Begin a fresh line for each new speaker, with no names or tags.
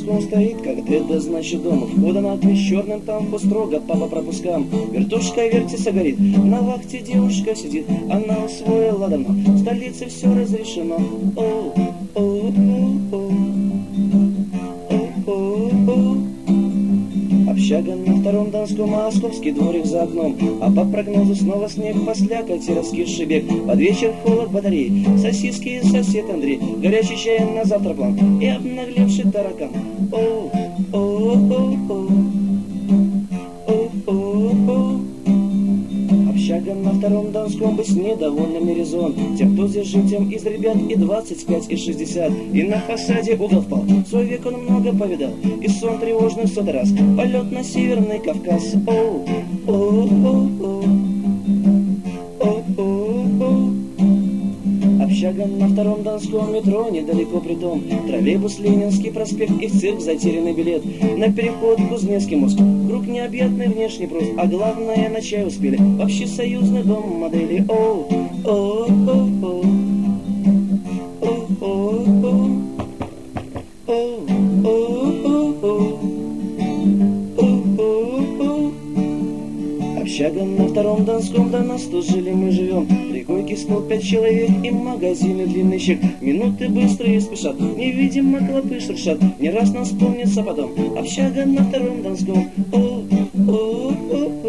Донском стоит, как это значит дом. Входа на с черным там строго папа пропускам. Вертушка вертится, горит, на вахте девушка сидит. Она усвоила давно, в столице все разрешено. О, о, о, о. Общага на втором Донском, московский дворик за окном. А по прогнозу снова снег, послякоть и раскисший бег. Под вечер холод батареи, сосиски и сосед Андрей. Горячий чай на завтра план и обнаглевший таракан. О, о, о, о, о, о, о. Общага на втором Донском, быть недовольным не резон. Тем, кто здесь жил, тем из ребят и 25, и 60. И на фасаде угол впал, свой век он много повидал. И сон тревожный в сотый раз, полет на Северный Кавказ. О, о, о, о, о, о, о. Общага на втором Донском, метро недалеко притом. Троллейбус Ленинский проспект и в цирк затерянный билет. На переход Кузнецкий мост, круг необъятный внешний прост. А главное, на чай успели в общесоюзный дом модели. О, о, о, о, о, о, о, общага на втором Донском, до нас тут жили мы живем. Три койки, стол, 5 человек и магазины длинный чек. Минуты быстрые спешат, невидимо клопы шуршат. Не раз нам вспомнится потом общага на втором Донском. О, о, о,